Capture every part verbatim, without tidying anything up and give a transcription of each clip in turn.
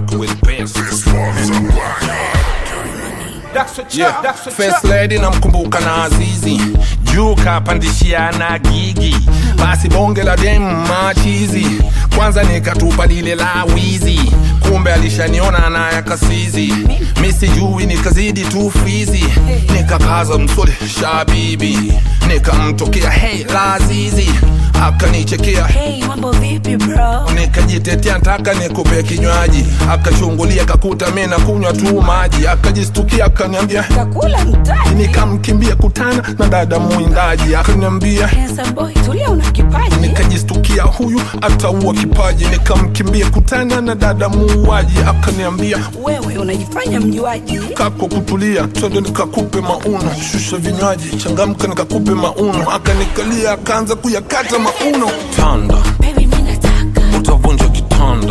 black with bass. Yeah, first lady namkumbuka na Azizi, juu kapandishia na Gigi, basi bonge la dem machizi, kwanza nikatupa lile la wizi, kumbe alishaniona na yakasizi, misi jui nikazidi tu fizi, nikakaza msole shabibi, nikamtokea hey Lazizi, akanichekea hey mambo vipi bro, nikajitetea nataka nikupe kinywaji, akachungulia kakuta mimi na kunywa tu maji, akajistukia akaniambia kakula mtaji, nikamkimbia kutana na dada muindaji, akaniambia handsome boy tulia una kipaji, nikajistukia huyu ataua kipaji, nikamkimbia kutana na dada muuaji, akaniambia wewe unajifanya mjuaji, kako kutulia twende nikakupe mauno, shusha vinywaji changamka nikakupe mauno, akanikalia akaanza kuyakata mauno. Tanda baby mimi nataka utavunja kitanda,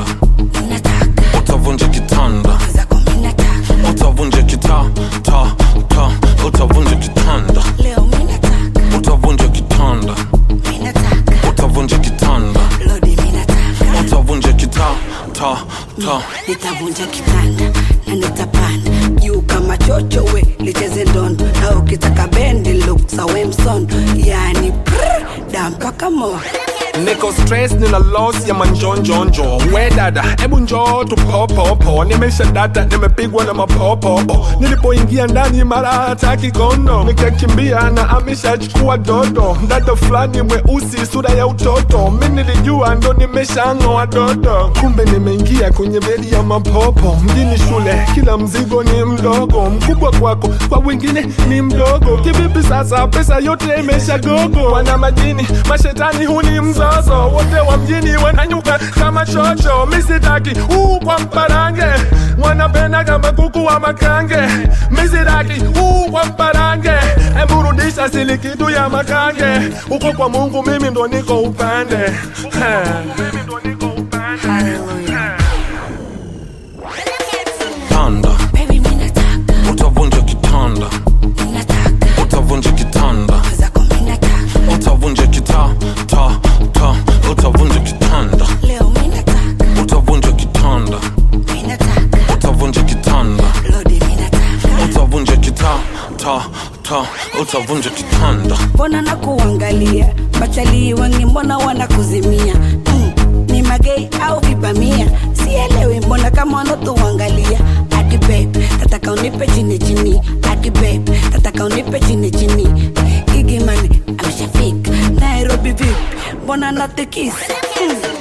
nataka utavunja kitanda zako mimi nataka, utavunja kita ta ta, utavunja kitanda leo mimi nataka, utavunja kitanda mimi nataka, utavunja kitanda lodi mimi nataka, utavunja kita ta ta, nitavunja kitanda na nitapanda juu kama chocho we licheze ndondo, na ukitaka bendi look sa Wemson, yani prrr, damka kama niko stress nina loss ya manjonjonjo, we dada ebu njoo tupopopo, nimesha data nimepigwa na mapopopo, nilipoingia ndani mara hataki kondo, nikakimbia na ameshachukua dodo, dada fulani mweusi sura ya utoto, mimi nilijua ndo nimeshang'oa dodo, kumbe nimeingia kwenye bedi ya mapopo, mjini shule kila mzigo ni mdogo, mkubwa kwako kwa wengine ni mdogo, kivipi sasa pesa yote imesha gogo, wana majini mashetani huni mzo wote wa mjini wananyuka kama chocho, misitaki uu kwa mparange, wanapenda kama kuku wa makange, misitaki uu kwa mparange, emburudisha sili kitu ya makange, uko kwa Mungu mimi ndo niko upande. Mimi ndo niko upande. Tanda baby mimi nataka, utavunja kitanda, nataka utavunja kitanda zako mimi nataka, utavunja kita ta ta, utavunja kitanda leo mimi nataka, utavunja kitanda mimi nataka, utavunja kitanda lodi mimi nataka, utavunja kita ta ta, utavunja kitanda. mbona nakuangalia bachali wangi mbona wanakuzimia, mm, ni magei au vibamia, sielewi mbona kama wanatuangalia, adi babe tataka unipe chini chini, adi babe tataka unipe chini chini, Gigi Money ameshafika Nairobi vipi mbona natikisa, mm.